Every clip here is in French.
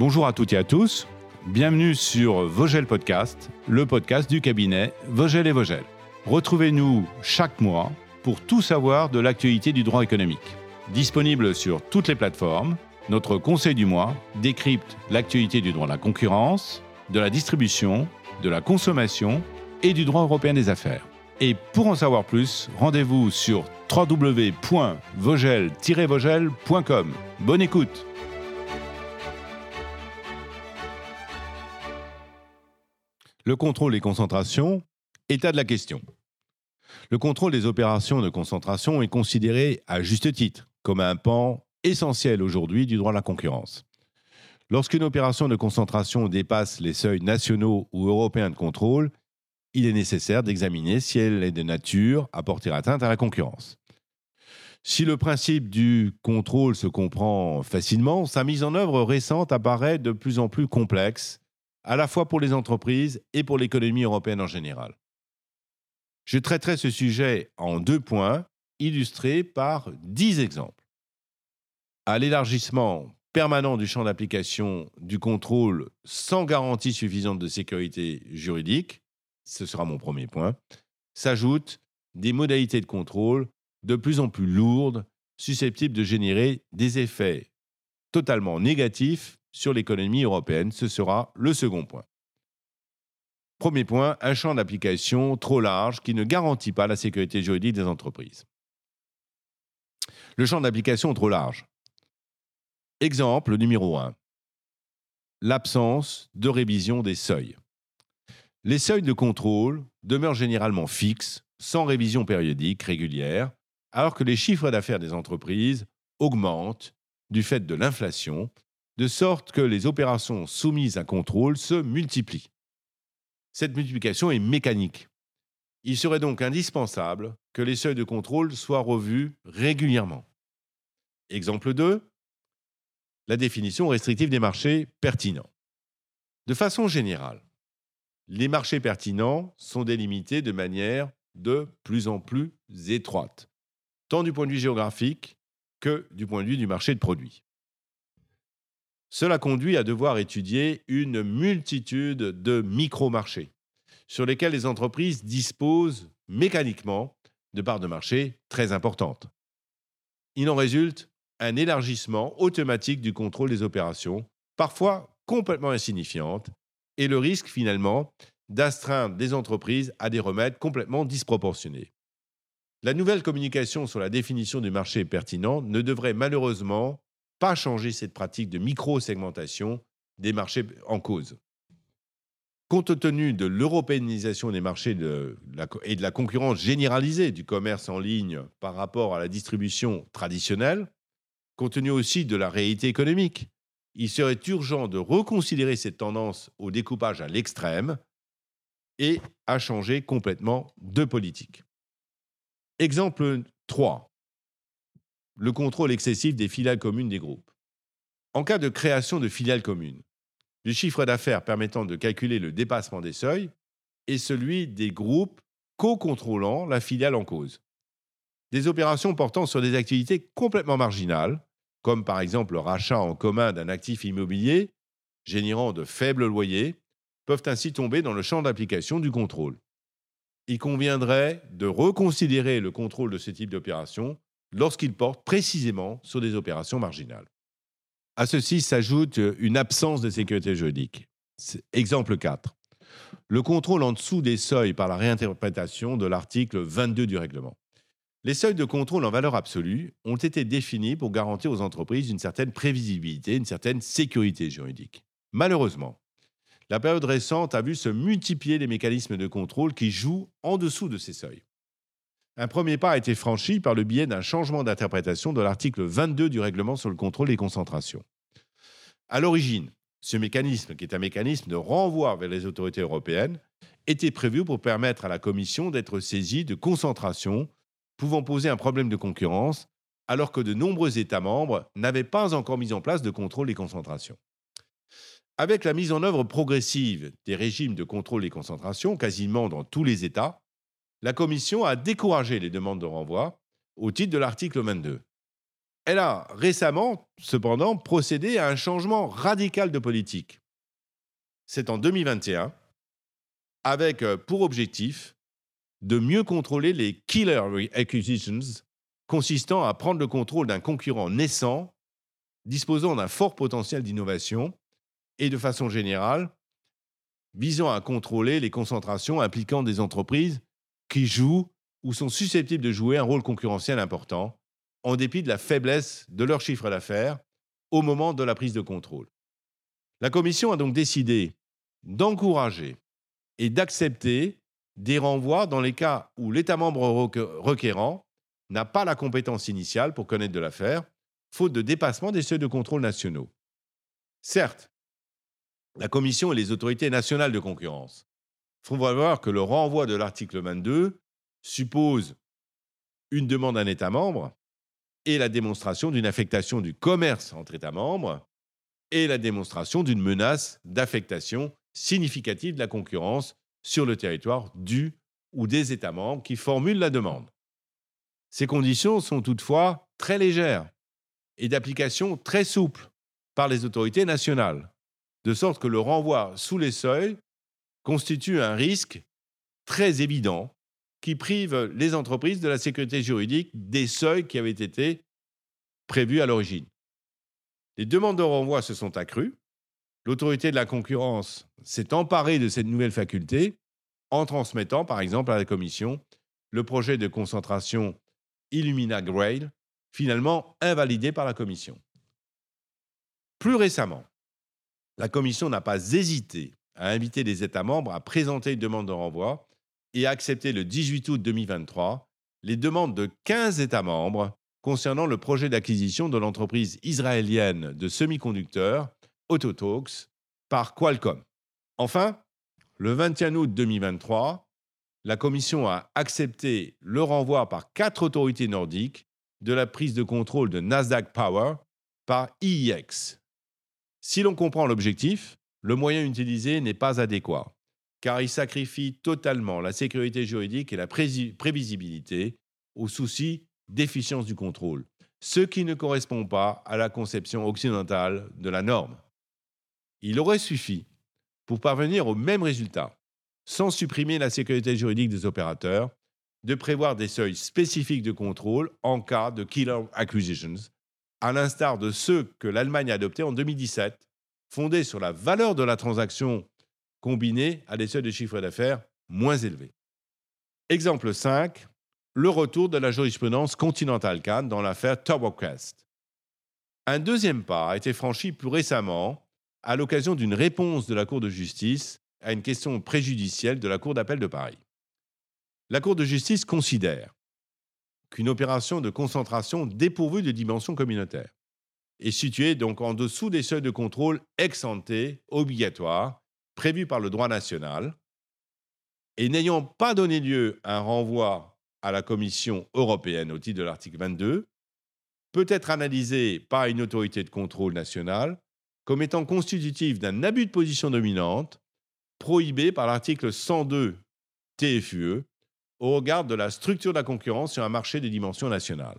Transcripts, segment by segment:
Bonjour à toutes et à tous, bienvenue sur Vogel Podcast, le podcast du cabinet Vogel et Vogel. Retrouvez-nous chaque mois pour tout savoir de l'actualité du droit économique. Disponible sur toutes les plateformes, notre conseil du mois décrypte l'actualité du droit de la concurrence, de la distribution, de la consommation et du droit européen des affaires. Et pour en savoir plus, rendez-vous sur www.vogel-vogel.com. Bonne écoute! Le contrôle des concentrations, état de la question. Le contrôle des opérations de concentration est considéré, à juste titre, comme un pan essentiel aujourd'hui du droit de la concurrence. Lorsqu'une opération de concentration dépasse les seuils nationaux ou européens de contrôle, il est nécessaire d'examiner si elle est de nature à porter atteinte à la concurrence. Si le principe du contrôle se comprend facilement, sa mise en œuvre récente apparaît de plus en plus complexe, à la fois pour les entreprises et pour l'économie européenne en général. Je traiterai ce sujet en 2 points, illustrés par 10 exemples. À l'élargissement permanent du champ d'application du contrôle sans garantie suffisante de sécurité juridique, ce sera mon premier point, s'ajoutent des modalités de contrôle de plus en plus lourdes, susceptibles de générer des effets totalement négatifs sur l'économie européenne. Ce sera le second point. Premier point, un champ d'application trop large qui ne garantit pas la sécurité juridique des entreprises. Le champ d'application trop large. Exemple numéro 1. L'absence de révision des seuils. Les seuils de contrôle demeurent généralement fixes, sans révision périodique régulière, alors que les chiffres d'affaires des entreprises augmentent du fait de l'inflation, de sorte que les opérations soumises à contrôle se multiplient. Cette multiplication est mécanique. Il serait donc indispensable que les seuils de contrôle soient revus régulièrement. Exemple 2, la définition restrictive des marchés pertinents. De façon générale, les marchés pertinents sont délimités de manière de plus en plus étroite, tant du point de vue géographique que du point de vue du marché de produits. Cela conduit à devoir étudier une multitude de micro-marchés sur lesquels les entreprises disposent mécaniquement de parts de marché très importantes. Il en résulte un élargissement automatique du contrôle des opérations, parfois complètement insignifiantes, et le risque finalement d'astreindre des entreprises à des remèdes complètement disproportionnés. La nouvelle communication sur la définition du marché pertinent ne devrait malheureusement pas changer cette pratique de micro-segmentation des marchés en cause. Compte tenu de l'européanisation des marchés et de la concurrence généralisée du commerce en ligne par rapport à la distribution traditionnelle, compte tenu aussi de la réalité économique, il serait urgent de reconsidérer cette tendance au découpage à l'extrême et à changer complètement de politique. Exemple 3. Le contrôle excessif des filiales communes des groupes. En cas de création de filiales communes, le chiffre d'affaires permettant de calculer le dépassement des seuils est celui des groupes co-contrôlant la filiale en cause. Des opérations portant sur des activités complètement marginales, comme par exemple le rachat en commun d'un actif immobilier générant de faibles loyers, peuvent ainsi tomber dans le champ d'application du contrôle. Il conviendrait de reconsidérer le contrôle de ce type d'opération lorsqu'il porte précisément sur des opérations marginales. À ceci s'ajoute une absence de sécurité juridique. Exemple 4. Le contrôle en dessous des seuils par la réinterprétation de l'article 22 du règlement. Les seuils de contrôle en valeur absolue ont été définis pour garantir aux entreprises une certaine prévisibilité, une certaine sécurité juridique. Malheureusement, la période récente a vu se multiplier les mécanismes de contrôle qui jouent en dessous de ces seuils. Un premier pas a été franchi par le biais d'un changement d'interprétation de l'article 22 du règlement sur le contrôle des concentrations. À l'origine, ce mécanisme, qui est un mécanisme de renvoi vers les autorités européennes, était prévu pour permettre à la Commission d'être saisie de concentrations pouvant poser un problème de concurrence, alors que de nombreux États membres n'avaient pas encore mis en place de contrôle des concentrations. Avec la mise en œuvre progressive des régimes de contrôle des concentrations, quasiment dans tous les États, la Commission a découragé les demandes de renvoi au titre de l'article 22. Elle a récemment, cependant, procédé à un changement radical de politique. C'est en 2021, avec pour objectif de mieux contrôler les killer acquisitions, consistant à prendre le contrôle d'un concurrent naissant, disposant d'un fort potentiel d'innovation, et de façon générale, visant à contrôler les concentrations impliquant des entreprises qui jouent ou sont susceptibles de jouer un rôle concurrentiel important, en dépit de la faiblesse de leur chiffre d'affaires au moment de la prise de contrôle. La Commission a donc décidé d'encourager et d'accepter des renvois dans les cas où l'État membre requérant n'a pas la compétence initiale pour connaître de l'affaire, faute de dépassement des seuils de contrôle nationaux. Certes, la Commission et les autorités nationales de concurrence font valoir que le renvoi de l'article 22 suppose une demande d'un État membre et la démonstration d'une affectation du commerce entre États membres et la démonstration d'une menace d'affectation significative de la concurrence sur le territoire du ou des États membres qui formulent la demande. Ces conditions sont toutefois très légères et d'application très souple par les autorités nationales, de sorte que le renvoi sous les seuils constitue un risque très évident qui prive les entreprises de la sécurité juridique des seuils qui avaient été prévus à l'origine. Les demandes de renvoi se sont accrues. L'autorité de la concurrence s'est emparée de cette nouvelle faculté en transmettant, par exemple, à la Commission le projet de concentration Illumina Grail, finalement invalidé par la Commission. Plus récemment, la Commission n'a pas hésité à inviter les États membres à présenter une demande de renvoi et à accepter le 18 août 2023 les demandes de 15 États membres concernant le projet d'acquisition de l'entreprise israélienne de semi-conducteurs Autotalks par Qualcomm. Enfin, le 21 août 2023, la Commission a accepté le renvoi par 4 autorités nordiques de la prise de contrôle de Nasdaq Power par IEX. Si l'on comprend l'objectif, le moyen utilisé n'est pas adéquat, car il sacrifie totalement la sécurité juridique et la prévisibilité au souci d'efficience du contrôle, ce qui ne correspond pas à la conception occidentale de la norme. Il aurait suffi, pour parvenir au même résultat, sans supprimer la sécurité juridique des opérateurs, de prévoir des seuils spécifiques de contrôle en cas de killer acquisitions, à l'instar de ceux que l'Allemagne a adoptés en 2017, fondés sur la valeur de la transaction combinée à des seuils de chiffre d'affaires moins élevés. Exemple 5, le retour de la jurisprudence Continental Can dans l'affaire TurboCast. Un deuxième pas a été franchi plus récemment à l'occasion d'une réponse de la Cour de justice à une question préjudicielle de la Cour d'appel de Paris. La Cour de justice considère qu'une opération de concentration dépourvue de dimension communautaire est située donc en dessous des seuils de contrôle ex ante obligatoires prévus par le droit national et n'ayant pas donné lieu à un renvoi à la Commission européenne au titre de l'article 22, peut être analysée par une autorité de contrôle nationale comme étant constitutive d'un abus de position dominante prohibé par l'article 102 TFUE au regard de la structure de la concurrence sur un marché de dimension nationale.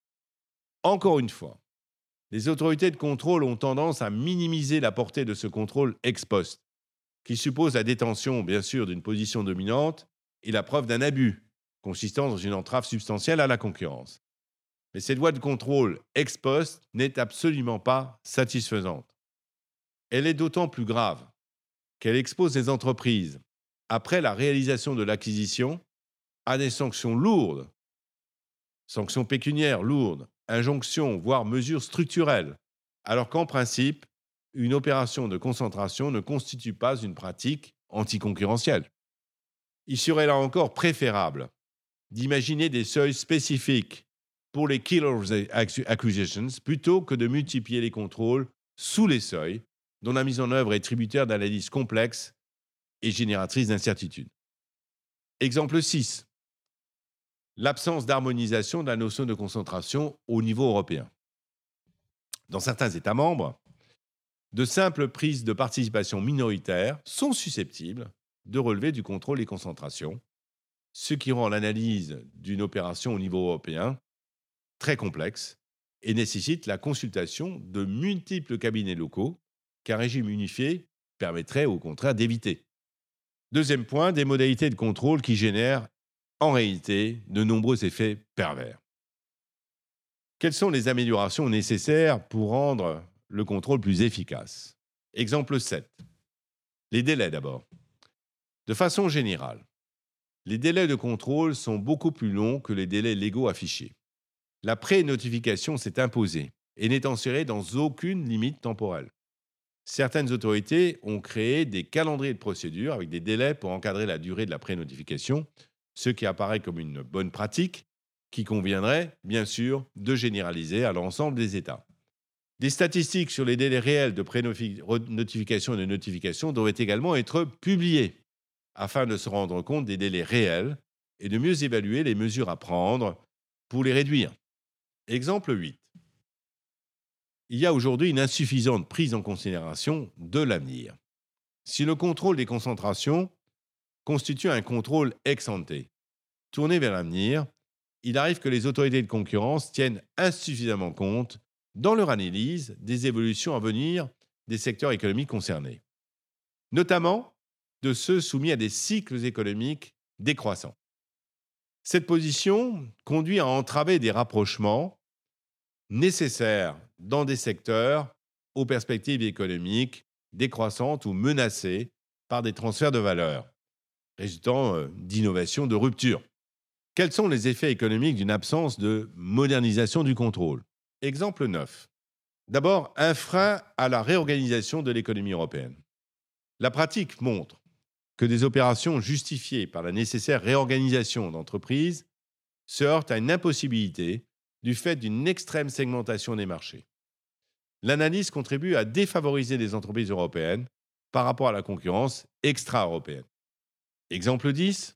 Encore une fois, les autorités de contrôle ont tendance à minimiser la portée de ce contrôle ex post, qui suppose la détention, bien sûr, d'une position dominante et la preuve d'un abus, consistant dans une entrave substantielle à la concurrence. Mais cette voie de contrôle ex post n'est absolument pas satisfaisante. Elle est d'autant plus grave qu'elle expose les entreprises, après la réalisation de l'acquisition, à des sanctions lourdes, sanctions pécuniaires lourdes, injonctions, voire mesures structurelles, alors qu'en principe, une opération de concentration ne constitue pas une pratique anticoncurrentielle. Il serait là encore préférable d'imaginer des seuils spécifiques pour les killer acquisitions plutôt que de multiplier les contrôles sous les seuils, dont la mise en œuvre est tributaire d'analyses complexes et génératrices d'incertitudes. Exemple 6. L'absence d'harmonisation de la notion de concentration au niveau européen. Dans certains États membres, de simples prises de participation minoritaires sont susceptibles de relever du contrôle des concentrations, ce qui rend l'analyse d'une opération au niveau européen très complexe et nécessite la consultation de multiples cabinets locaux qu'un régime unifié permettrait au contraire d'éviter. Deuxième point, des modalités de contrôle qui génèrent en réalité de nombreux effets pervers. Quelles sont les améliorations nécessaires pour rendre le contrôle plus efficace? Exemple 7. Les délais d'abord. De façon générale, les délais de contrôle sont beaucoup plus longs que les délais légaux affichés. La pré-notification s'est imposée et n'est insérée dans aucune limite temporelle. Certaines autorités ont créé des calendriers de procédure avec des délais pour encadrer la durée de la pré-notification, ce qui apparaît comme une bonne pratique qui conviendrait, bien sûr, de généraliser à l'ensemble des États. Des statistiques sur les délais réels de pré-notification et de notification devraient également être publiées afin de se rendre compte des délais réels et de mieux évaluer les mesures à prendre pour les réduire. Exemple 8. Il y a aujourd'hui une insuffisante prise en considération de l'avenir. Si le contrôle des concentrations constitue un contrôle ex ante, tourné vers l'avenir, il arrive que les autorités de concurrence tiennent insuffisamment compte, dans leur analyse, des évolutions à venir des secteurs économiques concernés, notamment de ceux soumis à des cycles économiques décroissants. Cette position conduit à entraver des rapprochements nécessaires dans des secteurs aux perspectives économiques décroissantes ou menacées par des transferts de valeur, résultant d'innovations de rupture. Quels sont les effets économiques d'une absence de modernisation du contrôle? Exemple 9. D'abord, un frein à la réorganisation de l'économie européenne. La pratique montre que des opérations justifiées par la nécessaire réorganisation d'entreprises se heurtent à une impossibilité du fait d'une extrême segmentation des marchés. L'analyse contribue à défavoriser les entreprises européennes par rapport à la concurrence extra-européenne. Exemple 10.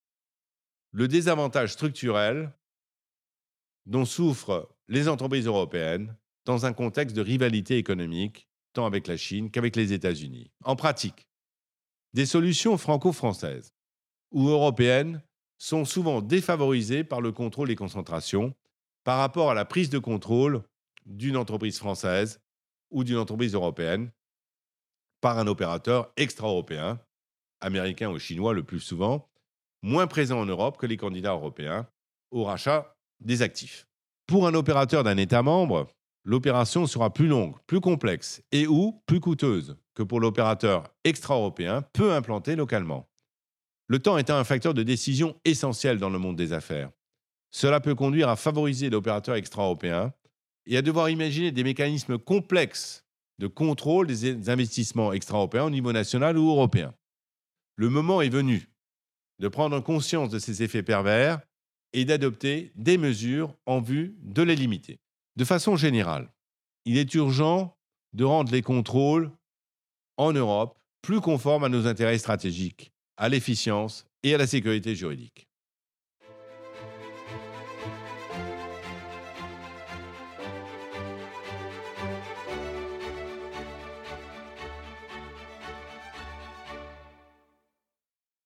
Le désavantage structurel dont souffrent les entreprises européennes dans un contexte de rivalité économique, tant avec la Chine qu'avec les États-Unis. En pratique, des solutions franco-françaises ou européennes sont souvent défavorisées par le contrôle des concentrations par rapport à la prise de contrôle d'une entreprise française ou d'une entreprise européenne par un opérateur extra-européen, américain ou chinois le plus souvent, moins présent en Europe que les candidats européens au rachat des actifs. Pour un opérateur d'un État membre, l'opération sera plus longue, plus complexe et ou plus coûteuse que pour l'opérateur extra-européen peu implanté localement. Le temps étant un facteur de décision essentiel dans le monde des affaires. Cela peut conduire à favoriser l'opérateur extra-européen et à devoir imaginer des mécanismes complexes de contrôle des investissements extra-européens au niveau national ou européen. Le moment est venu de prendre conscience de ces effets pervers et d'adopter des mesures en vue de les limiter. De façon générale, il est urgent de rendre les contrôles en Europe plus conformes à nos intérêts stratégiques, à l'efficience et à la sécurité juridique.